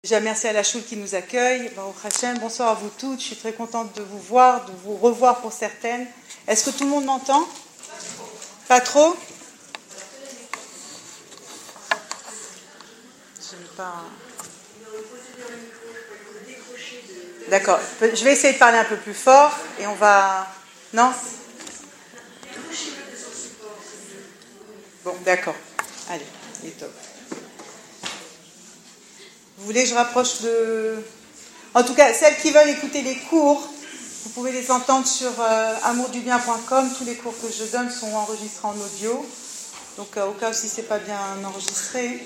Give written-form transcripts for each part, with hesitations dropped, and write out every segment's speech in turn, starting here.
Déjà, merci à la choule qui nous accueille. Baruch Hashem, bonsoir à vous toutes. Je suis très contente de vous voir, de vous revoir pour certaines. Est-ce que tout le monde m'entend ? Pas trop ? Je n'ai pas... D'accord. Je vais essayer de parler un peu plus fort et on va... Non ? Bon, d'accord. Allez, il est top. Vous voulez que je rapproche de... En tout cas, celles qui veulent écouter les cours, vous pouvez les entendre sur amourdubien.com. Tous les cours que je donne sont enregistrés en audio. Donc, au cas où si ce n'est pas bien enregistré.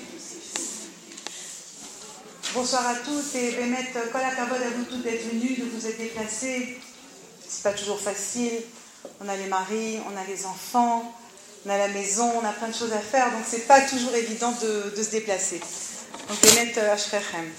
Bonsoir à tous et Bémet, kol hakavod à vous toutes d'être venus, de vous être déplacés. C'est pas toujours facile. On a les maris, on a les enfants, on a la maison, on a plein de choses à faire. Donc, c'est pas toujours évident de se déplacer. Donc, Bémet Ashrechem.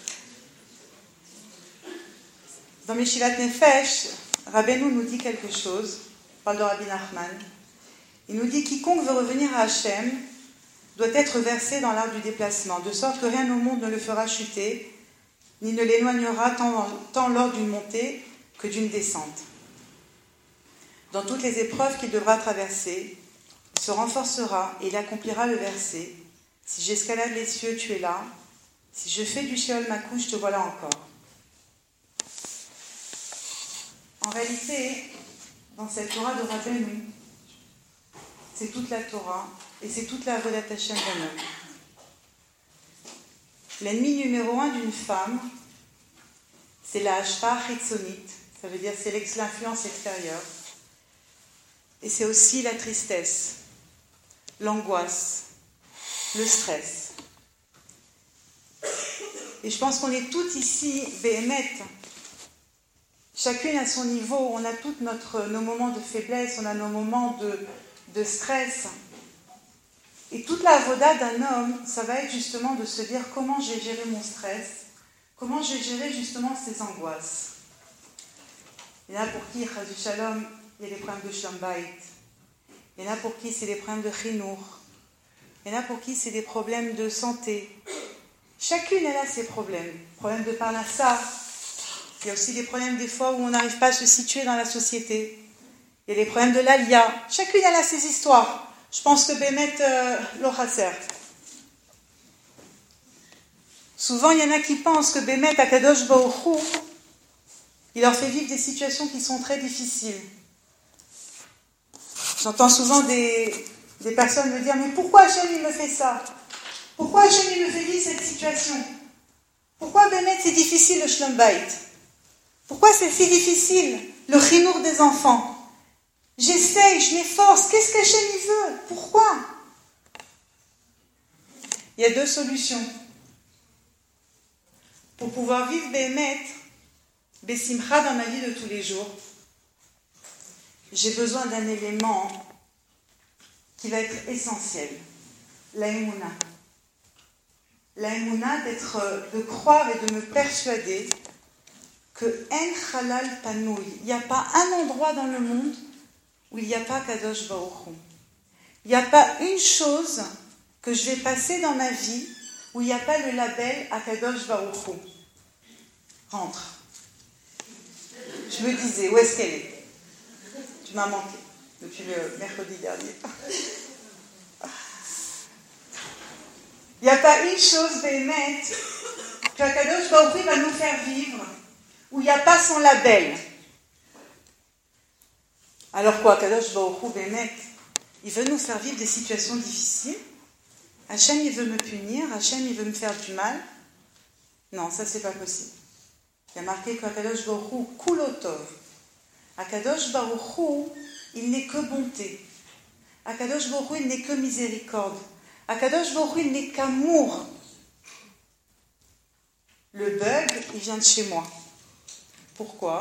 Dans Meshivat Nefesh, Rabbeinu nous dit quelque chose, on parle de Rabbi Nachman. Il nous dit « Quiconque veut revenir à Hachem doit être versé dans l'art du déplacement, de sorte que rien au monde ne le fera chuter, ni ne l'éloignera tant lors d'une montée que d'une descente. Dans toutes les épreuves qu'il devra traverser, il se renforcera et il accomplira le verset. Si j'escalade les cieux, tu es là. Si je fais du Sheol ma couche, te voilà encore. » En réalité, dans cette Torah de Rabbeinu, c'est toute la Torah et c'est toute la Avodat Hashem d'un homme. L'ennemi numéro 1 d'une femme, c'est la hashpa chitzonite, ça veut dire c'est l'influence extérieure. Et c'est aussi la tristesse, l'angoisse, le stress. Et je pense qu'on est toutes ici, béhémètes. Chacune à son niveau, on a tous nos moments de faiblesse, on a nos moments de stress. Et toute la avoda d'un homme, ça va être justement de se dire comment j'ai géré mon stress, comment j'ai géré justement ces angoisses. Il y en a pour qui, Chazou Shalom, il y a des problèmes de Shalom Bayit. Il y en a pour qui c'est des problèmes de Chinour. Il y en a pour qui c'est des problèmes de santé. Chacune, elle a ses problèmes. Problèmes de parnassa. Il y a aussi des problèmes des fois où on n'arrive pas à se situer dans la société. Il y a des problèmes de l'alia. Chacune, elle a ses histoires. Je pense que Bémet l'Ochaser. Souvent, il y en a qui pensent que Bémet, Akadosh Baruch Hu, il leur fait vivre des situations qui sont très difficiles. J'entends souvent des personnes me dire « Mais pourquoi Hachem, il me fait ça ? Pourquoi Hachem, il me fait vivre cette situation ? Pourquoi Bémet, c'est difficile le Shlom Bayit ? Pourquoi c'est si difficile le chinour des enfants ? J'essaye, je m'efforce. Qu'est-ce qu'Hachem il veut ? Pourquoi ? Il y a 2 solutions. Pour pouvoir vivre Bémet, Bessimcha dans ma vie de tous les jours, j'ai besoin d'un élément qui va être essentiel. La Emouna. La Emouna, de croire et de me persuader que En Halal Panoui, il n'y a pas un endroit dans le monde où il n'y a pas Kadosh Baruch Hu. Il n'y a pas une chose que je vais passer dans ma vie où il n'y a pas le label à Kadosh Baruch Hu. Rentre. Je me disais, où est-ce qu'elle est ? Tu m'as manqué depuis le mercredi dernier. Il n'y a pas une chose, Béhémet, que Kadosh Baruch Hu va nous faire vivre où il n'y a pas son label. Alors quoi, Kadosh Baruch Hu, Bémet, il veut nous faire vivre des situations difficiles. Hachem, il veut me punir. Hachem, il veut me faire du mal. Non, ça, c'est pas possible. Il y a marqué qu'Akadosh Baruch Hu, Kulotov. Akadosh Baruch Hu, il n'est que bonté. Akadosh Baruch Hu, il n'est que miséricorde. Akadosh Baruch Hu, il n'est qu'amour. Le bug, il vient de chez moi. Pourquoi ?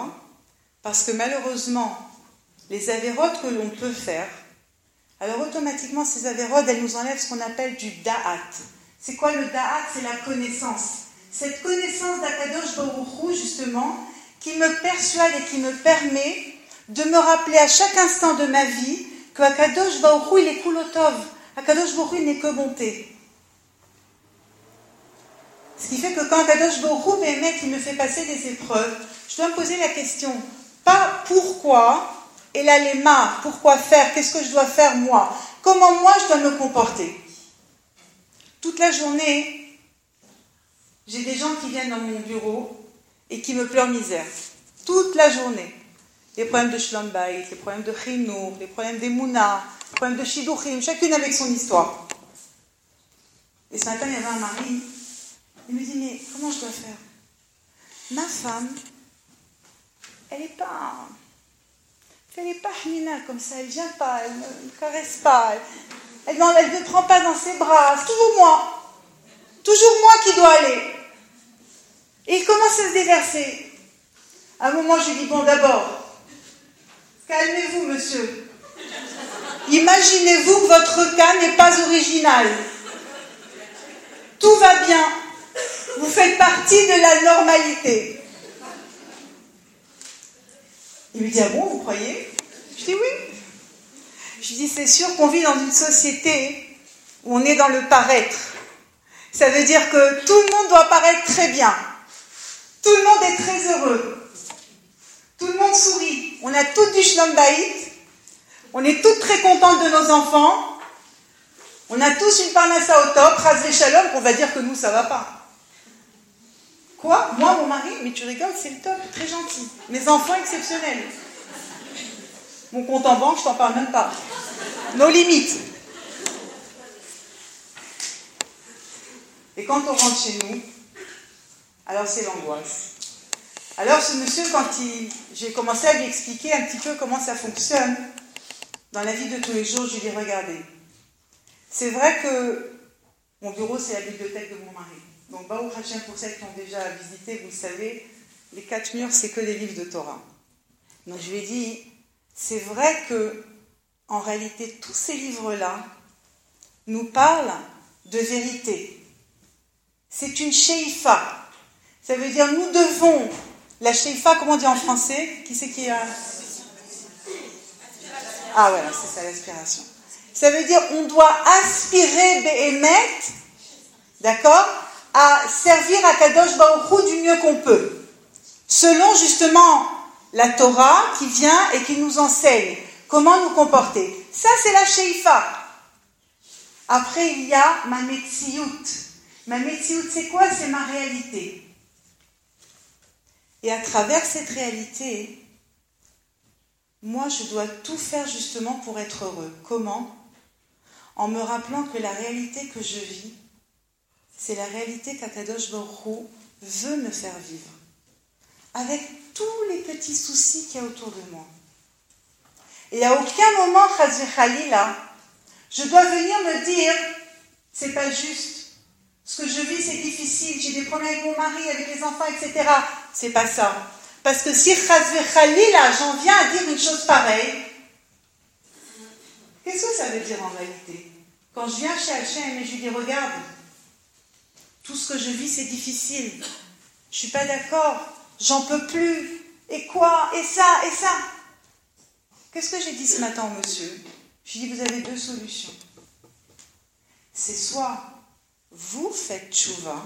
Parce que malheureusement, les avérotes que l'on peut faire, alors automatiquement ces avérotes, elles nous enlèvent ce qu'on appelle du da'at. C'est quoi le da'at ? C'est la connaissance. Cette connaissance d'Akadosh Baruch Hu, justement, qui me persuade et qui me permet de me rappeler à chaque instant de ma vie que Akadosh Baruch Hu, il est kulotov. Akadosh Baruch Hu, il n'est que bonté. Ce qui fait que quand Kadosh Baruch Hu, Béhémet, il me fait passer des épreuves, je dois me poser la question, pas pourquoi, et là les mains, pourquoi faire, qu'est-ce que je dois faire moi, comment moi je dois me comporter. Toute la journée, j'ai des gens qui viennent dans mon bureau et qui me pleurent misère. Toute la journée. Les problèmes de Shlom Bayit, les problèmes de Chinour, les problèmes d'Emouna, les problèmes de Shidduchim, chacune avec son histoire. Et ce matin, il y avait un mari, il me dit, mais comment je dois faire? Ma femme, elle n'est pas hamina comme ça, elle ne vient pas, elle ne me caresse pas, elle ne prend pas dans ses bras, c'est toujours moi qui dois aller. Et il commence à se déverser. À un moment, je lui dis, bon, d'abord, calmez-vous, monsieur. Imaginez-vous que votre cas n'est pas original. Tout va bien. Vous faites partie de la normalité. Il me dit, ah bon, vous croyez? Je dis oui. Je dis, c'est sûr qu'on vit dans une société où on est dans le paraître. Ça veut dire que tout le monde doit paraître très bien. Tout le monde est très heureux. Tout le monde sourit. On a toutes du Shlom Bayit. On est toutes très contentes de nos enfants. On a tous une parnassa au top, ras shalom, qu'on va dire que nous, ça va pas. Quoi? Moi, mon mari? Mais tu rigoles, c'est le top, très gentil. Mes enfants, exceptionnels. Mon compte en banque, je t'en parle même pas. Nos limites. Et quand on rentre chez nous, alors c'est l'angoisse. Alors ce monsieur, j'ai commencé à lui expliquer un petit peu comment ça fonctionne dans la vie de tous les jours, je lui ai dit, regardez, c'est vrai que mon bureau, c'est la bibliothèque de mon mari. Donc, Baruch Hashem, pour celles qui ont déjà visité, vous le savez, les 4 murs, c'est que des livres de Torah. Donc, je lui ai dit, c'est vrai que, en réalité, tous ces livres-là nous parlent de vérité. C'est une sheifa. Ça veut dire, nous devons, la sheifa, comment on dit en français? Qui c'est qui a... Ah, voilà, c'est ça, l'aspiration. Ça veut dire, on doit aspirer Béhémet, d'accord, à servir à Kadosh Baruch Hu du mieux qu'on peut. Selon, justement, la Torah qui vient et qui nous enseigne comment nous comporter. Ça, c'est la sheifa. Après, il y a ma metsiout. Ma metsiout, c'est quoi? C'est ma réalité. Et à travers cette réalité, moi, je dois tout faire justement pour être heureux. Comment? En me rappelant que la réalité que je vis, c'est la réalité qu'Akadosh Baruch Hu veut me faire vivre. Avec tous les petits soucis qu'il y a autour de moi. Et à aucun moment, Chas v'Chalila, je dois venir me dire, c'est pas juste. Ce que je vis, c'est difficile. J'ai des problèmes avec mon mari, avec les enfants, etc. C'est pas ça. Parce que si Chas v'Chalila, j'en viens à dire une chose pareille, qu'est-ce que ça veut dire en réalité? Quand je viens chez Hachem et je lui dis, regarde, tout ce que je vis, c'est difficile. Je suis pas d'accord. J'en peux plus. Et quoi? Et ça? Et ça? Qu'est-ce que j'ai dit ce matin au monsieur? J'ai dit, vous avez 2 solutions. C'est soit vous faites tchouva,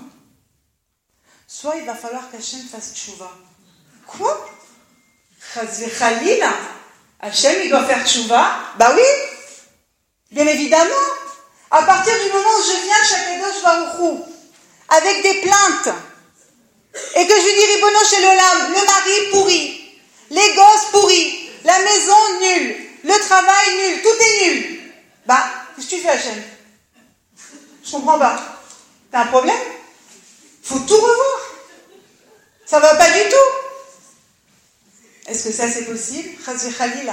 soit il va falloir qu'Hachem fasse tchouva. Quoi? Chas v'Chalila, Hachem, il doit faire tchouva? Bah oui, bien évidemment. À partir du moment où je viens chez Kadosh Baruch Hu, avec des plaintes, et que je lui dis, Ribono Shel Olam, le mari pourri, les gosses pourris, la maison nulle, le travail nul, tout est nul. Bah, qu'est-ce que tu fais, Hachem? Je comprends pas. T'as un problème? Faut tout revoir. Ça va pas du tout. Est-ce que ça c'est possible? Chas v'Chalila.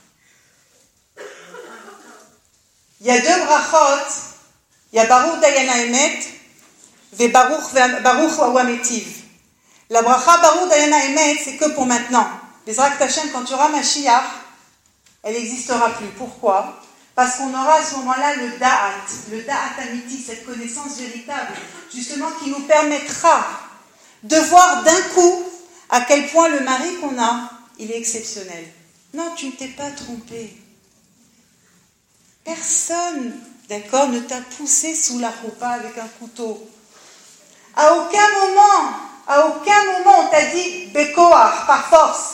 Il y a 2 brachot. Il y a Baruch Dayana Emet et Baruch Wametiv. La bracha Baruch Dayana Emet, c'est que pour maintenant. Bezrat Hashem, quand tu auras Mashiach, elle n'existera plus. Pourquoi? Parce qu'on aura à ce moment-là le Da'at Amiti, cette connaissance véritable, justement qui nous permettra de voir d'un coup à quel point le mari qu'on a, il est exceptionnel. Non, tu ne t'es pas trompé. Personne, d'accord, ne t'a poussé sous la roupa avec un couteau. À aucun moment on t'a dit Bekoar, par force.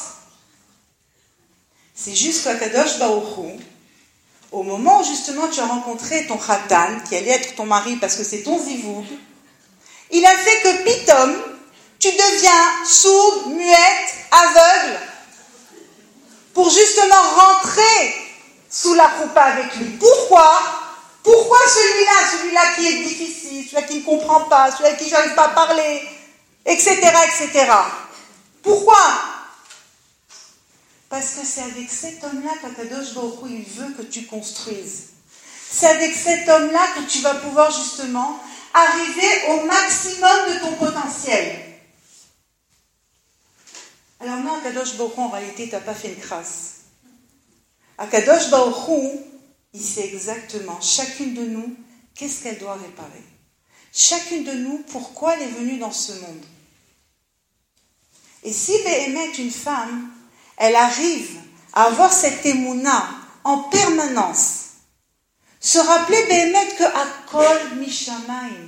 C'est juste qu'Akadosh Baruch Hu, au moment où justement tu as rencontré ton Khatan, qui allait être ton mari parce que c'est ton Zivoug, il a fait que pitom, tu deviens sourde, muette, aveugle, pour justement rentrer sous la choupa avec lui. Pourquoi celui-là qui est difficile, celui-là qui ne comprend pas, celui-là qui n'arrive pas à parler, etc., etc. Pourquoi? Parce que c'est avec cet homme-là qu'Akadosh Baruch Hu, il veut que tu construises. C'est avec cet homme-là que tu vas pouvoir justement arriver au maximum de ton potentiel. Alors non, Akadosh Baruch Hu, en réalité, tu n'as pas fait une crasse. Akadosh Baruch Hu, il sait exactement, chacune de nous, qu'est-ce qu'elle doit réparer. Chacune de nous, pourquoi elle est venue dans ce monde. Et si Béhémet, une femme, elle arrive à avoir cette émouna en permanence, se rappeler Béhémet que Akol Mishamayim.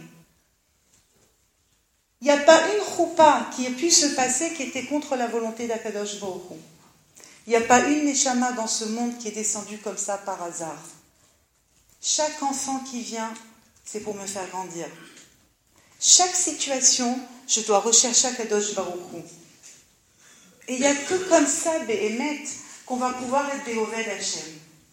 Il n'y a pas une choupa qui ait pu se passer qui était contre la volonté d'Akadosh Baruch Hu. Il n'y a pas une neshama dans ce monde qui est descendue comme ça par hasard. Chaque enfant qui vient, c'est pour me faire grandir. Chaque situation, je dois rechercher Akadosh Baruch Hu. Et il n'y a que comme ça, Béhémet, qu'on va pouvoir être Béhoved Hashem.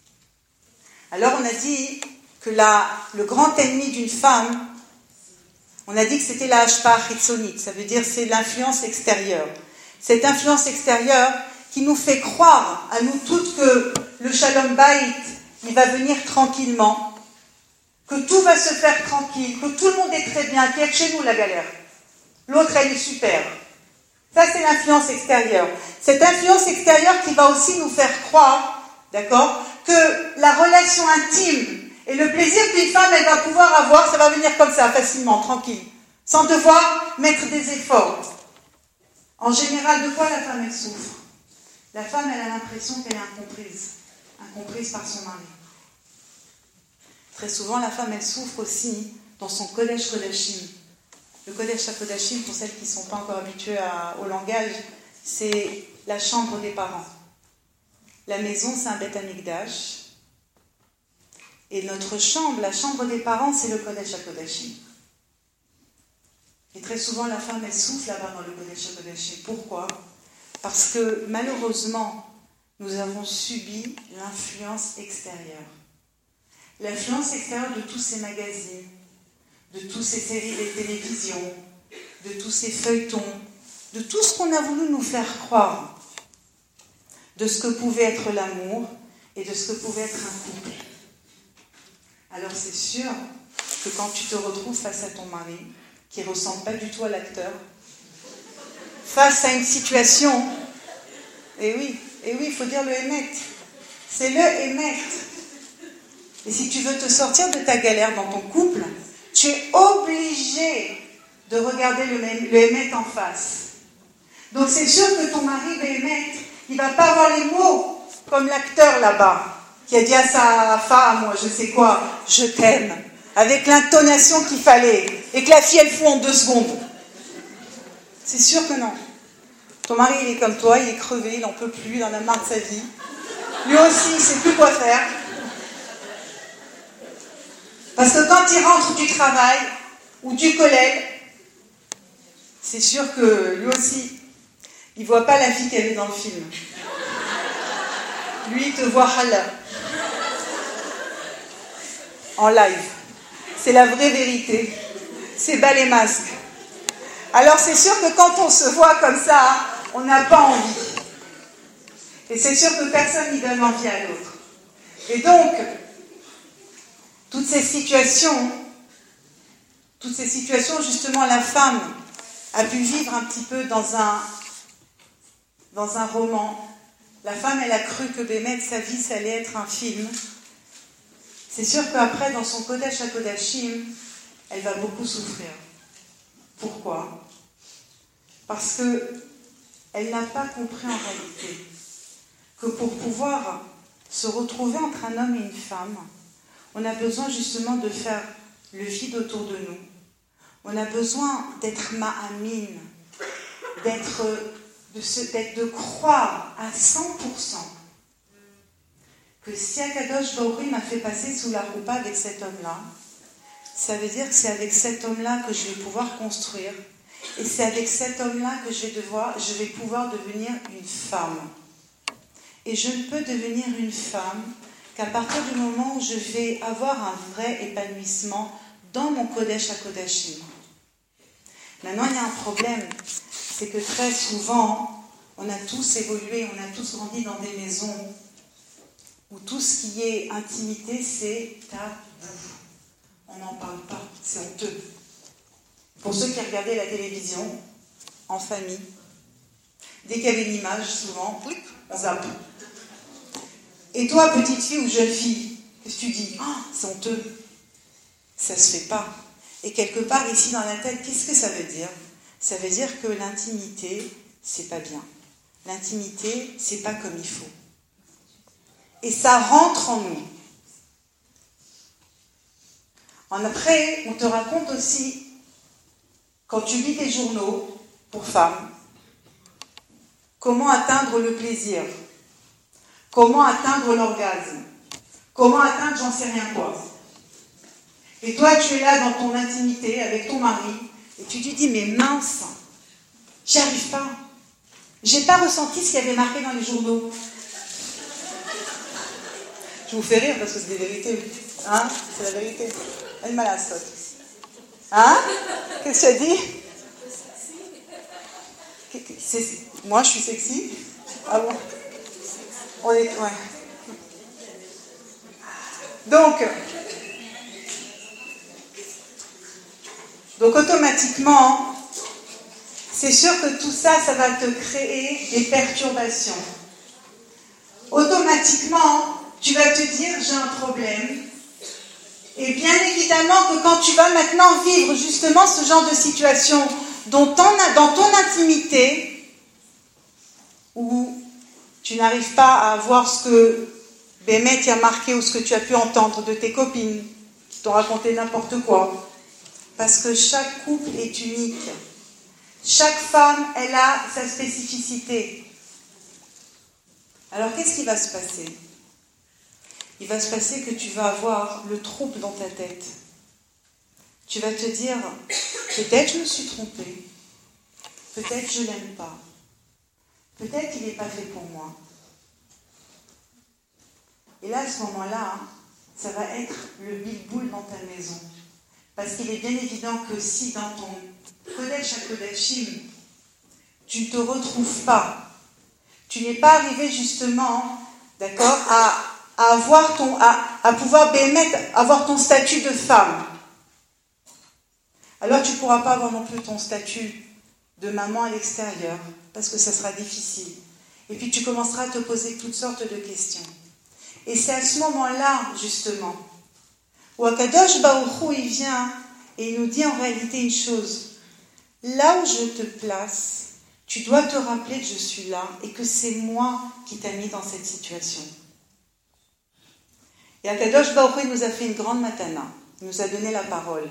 Alors on a dit que le grand ennemi d'une femme, on a dit que c'était la hashpa chitzonit, ça veut dire c'est l'influence extérieure. Cette influence extérieure qui nous fait croire à nous toutes que le shalom bayit, il va venir tranquillement, que tout va se faire tranquille, que tout le monde est très bien, qu'il y a que chez nous la galère. L'autre, elle est super. Ça, c'est l'influence extérieure. Cette influence extérieure qui va aussi nous faire croire, d'accord, que la relation intime et le plaisir qu'une femme, elle va pouvoir avoir, ça va venir comme ça, facilement, tranquille, sans devoir mettre des efforts. En général, de quoi la femme, elle souffre? La femme, elle a l'impression qu'elle est incomprise par son mari. Très souvent, la femme, elle souffre aussi dans son Kodesh Kodashim. Le Kodesh HaKodashim, pour celles qui ne sont pas encore habituées au langage, c'est la chambre des parents. La maison, c'est un Beth Amikdash. Et notre chambre, la chambre des parents, c'est le Kodesh HaKodashim. Et très souvent, la femme, elle souffle là-bas dans le Kodesh HaKodashim. Pourquoi? Parce que, malheureusement, nous avons subi l'influence extérieure. L'influence extérieure de tous ces magazines, de toutes ces séries de télévision, de tous ces feuilletons, de tout ce qu'on a voulu nous faire croire, de ce que pouvait être l'amour et de ce que pouvait être un couple. Alors c'est sûr que quand tu te retrouves face à ton mari, qui ne ressemble pas du tout à l'acteur, face à une situation, et oui, il faut dire le Hémet, c'est le Hémet. Et si tu veux te sortir de ta galère dans ton couple, tu es obligé de regarder le Hémet en face. Donc c'est sûr que ton mari, le Hémet, il ne va pas avoir les mots comme l'acteur là-bas, qui a dit à sa femme, je sais quoi, je t'aime, avec l'intonation qu'il fallait, et que la fille, elle fout en 2 secondes. C'est sûr que non. Ton mari, il est comme toi, il est crevé, il n'en peut plus, il en a marre de sa vie. Lui aussi, il ne sait plus quoi faire. Parce que quand il rentre du travail ou du collège, c'est sûr que lui aussi, il ne voit pas la fille qu'il y avait dans le film. Lui, il te voit halal. En live. C'est la vraie vérité. C'est bas les masques. Alors c'est sûr que quand on se voit comme ça, on n'a pas envie. Et c'est sûr que personne n'y donne envie à l'autre. Et donc, toutes ces situations, justement, la femme a pu vivre un petit peu dans un roman. La femme, elle a cru que Bémet, sa vie, ça allait être un film. C'est sûr qu'après, dans son Kodesh HaKodashim, elle va beaucoup souffrir. Pourquoi? Parce qu'elle n'a pas compris en réalité que pour pouvoir se retrouver entre un homme et une femme, on a besoin justement de faire le vide autour de nous On a besoin d'être ma'amin, de croire à 100% que si Akadosh Baruch Hu m'a fait passer sous la roupa avec cet homme-là, ça veut dire que c'est avec cet homme-là que je vais pouvoir construire, et c'est avec cet homme-là que je vais pouvoir devenir une femme. Et je ne peux devenir une femme qu'à partir du moment où je vais avoir un vrai épanouissement dans mon Kodesh HaKodashim. Maintenant, il y a un problème, c'est que très souvent, on a tous évolué, on a tous grandi dans des maisons où tout ce qui est intimité, c'est tabou. On n'en parle pas, c'est honteux. Pour ceux qui regardaient la télévision, en famille, dès qu'il y avait une image, souvent, on zappe. Et toi, petite fille ou jeune fille, qu'est-ce que tu dis ? C'est honteux. Ça ne se fait pas. Et quelque part, ici dans la tête, qu'est-ce que ça veut dire ? Ça veut dire que l'intimité, c'est pas bien. L'intimité, c'est pas comme il faut. Et ça rentre en nous. Après, on te raconte aussi, quand tu lis tes journaux pour femmes, comment atteindre le plaisir, comment atteindre l'orgasme, comment atteindre j'en sais rien quoi. Et toi, tu es là dans ton intimité avec ton mari, et tu te dis, mais mince, j'y arrive pas. J'ai pas ressenti ce qu'il y avait marqué dans les journaux. Je vous fais rire parce que c'est des vérités. Hein ? C'est la vérité. Elle m'a la saute. Hein ? Qu'est-ce que tu as dit ? Moi, je suis sexy ? Ah bon ? On est... Ouais. Donc automatiquement, c'est sûr que tout ça, ça va te créer des perturbations. Automatiquement, tu vas te dire, j'ai un problème. Et bien évidemment que quand tu vas maintenant vivre justement ce genre de situation dans ton intimité, où tu n'arrives pas à voir ce que Bémet a marqué ou ce que tu as pu entendre de tes copines qui t'ont raconté n'importe quoi, parce que chaque couple est unique. Chaque femme, elle a sa spécificité. Alors qu'est-ce qui va se passer ? Il va se passer que tu vas avoir le trouble dans ta tête. Tu vas te dire, peut-être je me suis trompée, peut-être je l'aime pas, peut-être qu'il n'est pas fait pour moi. Et là, à ce moment-là, ça va être le bilboul dans ta maison. Parce qu'il est bien évident que si dans ton Kodesh HaKodashim, tu ne te retrouves pas, tu n'es pas arrivé justement, d'accord, à pouvoir avoir ton statut de femme, alors tu ne pourras pas avoir non plus ton statut de maman à l'extérieur, parce que ça sera difficile. Et puis tu commenceras à te poser toutes sortes de questions. Et c'est à ce moment-là, justement, où Akadosh Baruch Hu, il vient et il nous dit en réalité une chose. Là où je te place, tu dois te rappeler que je suis là et que c'est moi qui t'ai mis dans cette situation. Et Akadosh Baruch Hu nous a fait une grande matana. Il nous a donné la parole.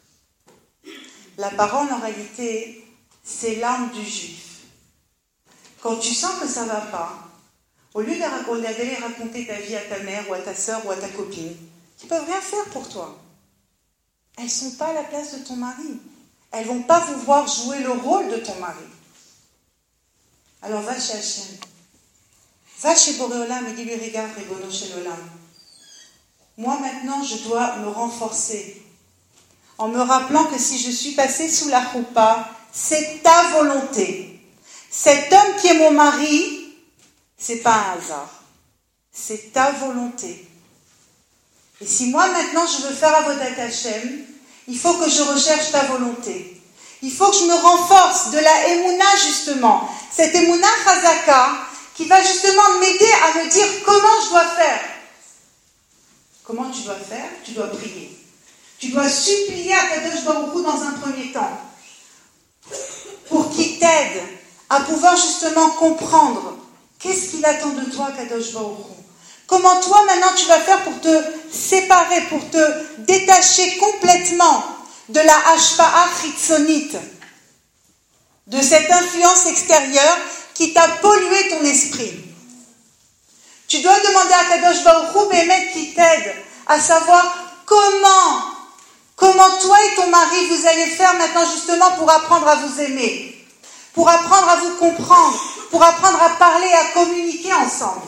La parole, en réalité, c'est l'âme du juif. Quand tu sens que ça ne va pas, au lieu d'aller raconter ta vie à ta mère ou à ta sœur ou à ta copine, qui ne peuvent rien faire pour toi. Elles ne sont pas à la place de ton mari. Elles ne vont pas vouloir jouer le rôle de ton mari. Alors va chez Hachem. Va chez Boréolam et dis-lui, regarde, Ribono Shel Olam. Moi maintenant, je dois me renforcer. En me rappelant que si je suis passée sous la choupa, c'est ta volonté. Cet homme qui est mon mari, c'est pas un hasard. C'est ta volonté. Et si moi maintenant je veux faire Avodat Hashem, il faut que je recherche ta volonté. Il faut que je me renforce de la Emouna justement. Cette Emouna Chazaka qui va justement m'aider à me dire comment je dois faire. Comment tu dois faire ? Tu dois prier. Tu dois supplier à Kadosh Baruch Hu dans un premier temps pour qu'il t'aide à pouvoir justement comprendre qu'est-ce qu'il attend de toi, Kadosh Baruch Hu. Comment toi maintenant tu vas faire pour te séparer, pour te détacher complètement de la hashpa'a chitzonite, de cette influence extérieure qui t'a pollué ton esprit. Tu dois demander à Kadosh Baruch Hu Bémet qui t'aide à savoir comment toi et ton mari vous allez faire maintenant justement pour apprendre à vous aimer, pour apprendre à vous comprendre, pour apprendre à parler, à communiquer ensemble.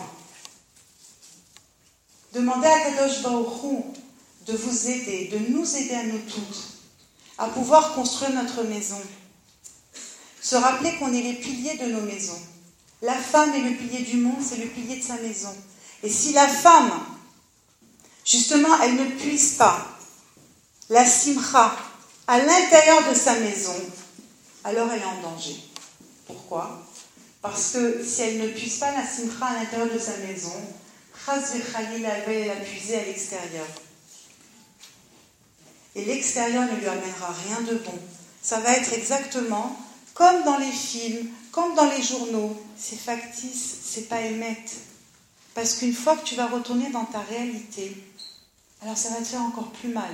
Demandez à Kadosh Baruch Hu de vous aider, de nous aider à nous toutes, à pouvoir construire notre maison. Se rappeler qu'on est les piliers de nos maisons. La femme est le pilier du monde, c'est le pilier de sa maison. Et si la femme, justement, elle ne puise pas la simcha à l'intérieur de sa maison, alors elle est en danger. Pourquoi ? Parce que si elle ne puise pas la simcha à l'intérieur de sa maison, chas v'chalila, elle va la puiser à l'extérieur. Et l'extérieur ne lui amènera rien de bon. Ça va être exactement comme dans les films, comme dans les journaux. C'est factice, c'est pas émette. Parce qu'une fois que tu vas retourner dans ta réalité, alors ça va te faire encore plus mal.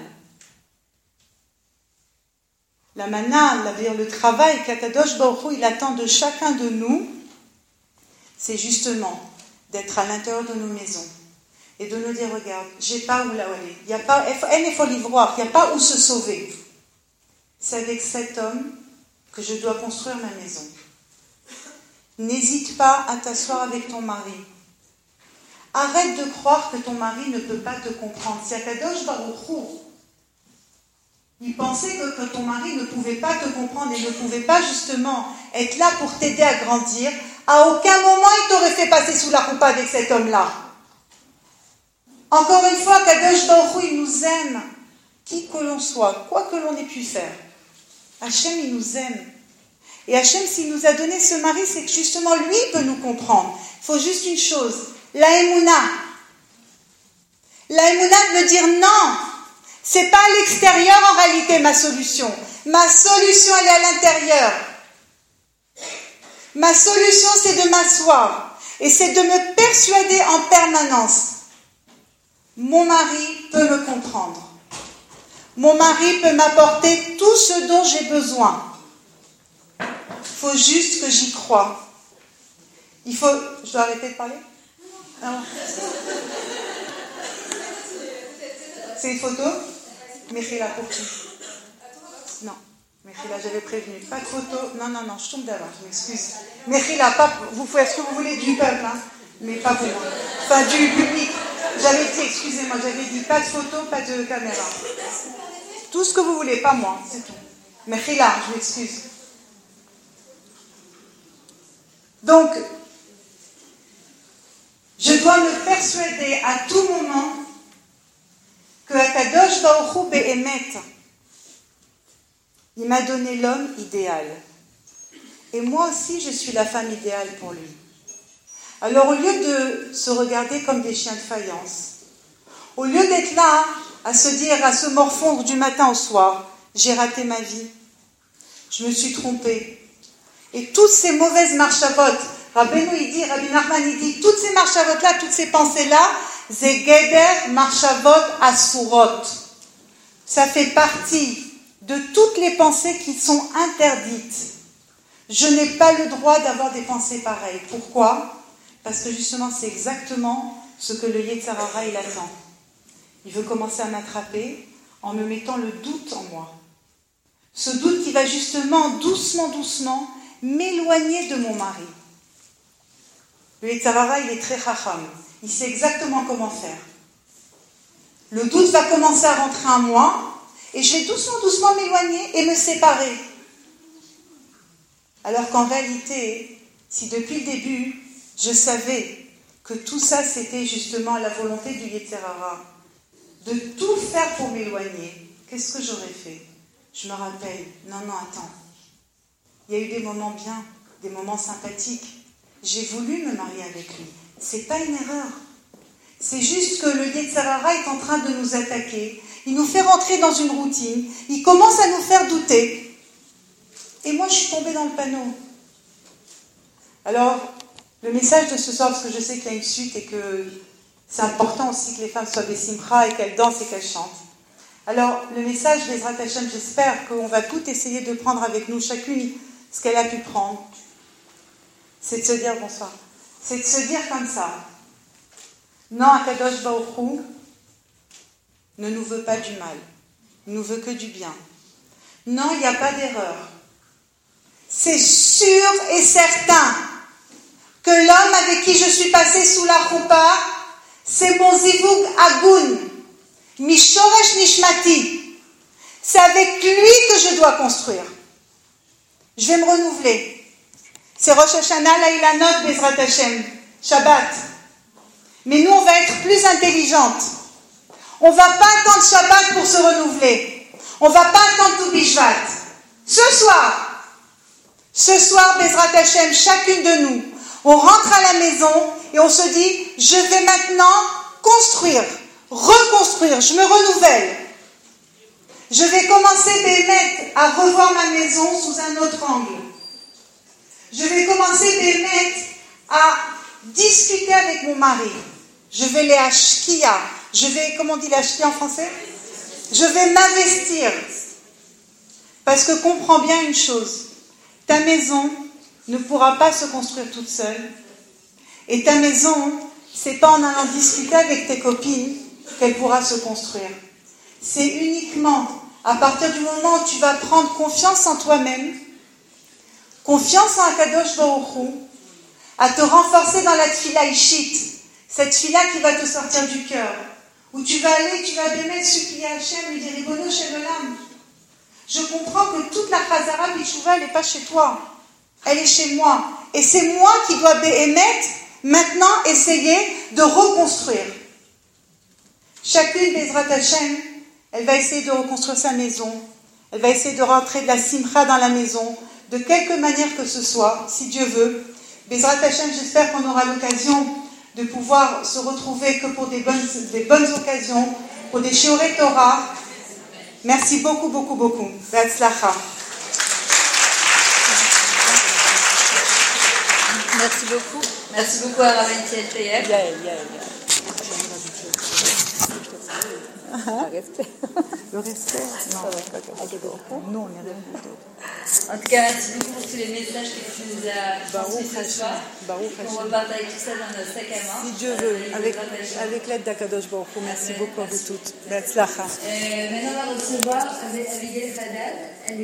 La mana, le travail qu'Akadosh Baruch Hu, il attend de chacun de nous, c'est justement d'être à l'intérieur de nos maisons et de nous dire, regarde, j'ai pas où là aller. Il n'y a pas, il faut l'ivroir, il n'y a pas où se sauver. C'est avec cet homme que je dois construire ma maison. N'hésite pas à t'asseoir avec ton mari. Arrête de croire que ton mari ne peut pas te comprendre. Si Akadosh Baruch Hu, il pensait que ton mari ne pouvait pas te comprendre et ne pouvait pas justement être là pour t'aider à grandir, à aucun moment il t'aurait fait passer sous la roupa avec cet homme-là. Encore une fois, Kadosh Baruch Hu, il nous aime, qui que l'on soit, quoi que l'on ait pu faire. Hachem, il nous aime. Et Hachem, s'il nous a donné ce mari, c'est que justement, lui, il peut nous comprendre. Il faut juste une chose, la émouna. La émouna de me dire non. C'est pas à l'extérieur en réalité ma solution. Ma solution, elle est à l'intérieur. Ma solution, c'est de m'asseoir. Et c'est de me persuader en permanence. Mon mari peut me comprendre. Mon mari peut m'apporter tout ce dont j'ai besoin. Il faut juste que j'y croie. Il faut... Je dois arrêter de parler ? Non. C'est une photo ? Mechila, pour qui ? Non. Mechila, j'avais prévenu. Pas de photo. Non, je tombe d'avant, je m'excuse. Mechila, pas... Vous faites ce que vous voulez du peuple, hein, mais pas pour moi. Enfin, du public. J'avais dit, excusez-moi, j'avais dit pas de photo, pas de caméra. Tout ce que vous voulez, pas moi, c'est tout. Mechila, je m'excuse. Donc, je dois me persuader à tout moment que Akadosh Baruch Hu Be'emet, il m'a donné l'homme idéal. Et moi aussi, je suis la femme idéale pour lui. Alors, au lieu de se regarder comme des chiens de faïence, au lieu d'être là à se dire, à se morfondre du matin au soir, j'ai raté ma vie, je me suis trompée. Et toutes ces mauvaises marchavotes, Rabbeinu il dit, Rabbi Nachman il dit, toutes ces marchavotes-là, toutes ces pensées-là, c'est Geder marchavot asurot. Ça fait partie de toutes les pensées qui sont interdites. Je n'ai pas le droit d'avoir des pensées pareilles. Pourquoi ? Parce que justement, c'est exactement ce que le Yetzer Hara, il attend. Il veut commencer à m'attraper en me mettant le doute en moi. Ce doute qui va justement, doucement, m'éloigner de mon mari. Le Yetzer Hara, il est très chacham. Il sait exactement comment faire. Le doute va commencer à rentrer en moi et je vais doucement m'éloigner et me séparer. Alors qu'en réalité, si depuis le début, je savais que tout ça, c'était justement la volonté du Yetzer Hara, de tout faire pour m'éloigner, qu'est-ce que j'aurais fait ? Je me rappelle, non, attends. Il y a eu des moments bien, des moments sympathiques. J'ai voulu me marier avec lui. C'est pas une erreur. C'est juste que le Yetzer Hara est en train de nous attaquer. Il nous fait rentrer dans une routine. Il commence à nous faire douter. Et moi, je suis tombée dans le panneau. Alors, le message de ce soir, parce que je sais qu'il y a une suite et que c'est important aussi que les femmes soient des simcha et qu'elles dansent et qu'elles chantent. Alors, le message d'Ezrat Hashem, j'espère qu'on va tout essayer de prendre avec nous, chacune, ce qu'elle a pu prendre. C'est de se dire, bonsoir, c'est de se dire comme ça. Non, Akadosh Baruch Hu ne nous veut pas du mal. Il nous veut que du bien. Non, il n'y a pas d'erreur. C'est sûr et certain que l'homme avec qui je suis passée sous la choupa, c'est mon zivug agun, mishoresh nishmati. C'est avec lui que je dois construire. Je vais me renouveler. C'est Rosh Hashanah, Laïlanot, Bezrat Hashem, Shabbat. Mais nous, on va être plus intelligentes. On ne va pas attendre Shabbat pour se renouveler. On ne va pas attendre tout Bishvat. Ce soir, Bezrat Hashem, chacune de nous, on rentre à la maison et on se dit, je vais maintenant construire, reconstruire, je me renouvelle. Je vais commencer Bémet à revoir ma maison sous un autre angle. Je vais commencer Bémet à discuter avec mon mari. Je vais les ashkia. Comment on dit l'ashkia en français? Je vais m'investir. Parce que comprends bien une chose. Ta maison ne pourra pas se construire toute seule. Et ta maison, c'est pas en allant discuter avec tes copines qu'elle pourra se construire. C'est uniquement à partir du moment où tu vas prendre confiance en toi-même, confiance en Akadosh Baruch Hu, à te renforcer dans la tfila ishit, cette tfila qui va te sortir du cœur, où tu vas aller, tu vas bémettre, supplier Hachem, lui dire Ribono shel olam. Je comprends que toute la Chazara B'Tshuvah, elle n'est pas chez toi, elle est chez moi. Et c'est moi qui dois bémettre, maintenant essayer de reconstruire. Chacune Bezrat Hashem, elle va essayer de reconstruire sa maison, elle va essayer de rentrer de la simcha dans la maison, de quelque manière que ce soit, si Dieu veut. Bezrat Hashem, j'espère qu'on aura l'occasion de pouvoir se retrouver que pour des bonnes occasions, pour des shiurei Torah. Merci beaucoup, beaucoup, beaucoup. Be'atzlacha. Merci beaucoup. Merci beaucoup à Rabbi Tiel. Le respect. Non, on est rien du tout. En tout cas, merci beaucoup pour tous les messages que tu nous as transmis ce soir. On repart avec tout ça dans notre sac à main. Si Dieu veut, avec l'aide d'Akadosh Baruch Hu. Merci beaucoup à vous toutes. Be'atzlacha. Maintenant, on va recevoir Abigail Haddad.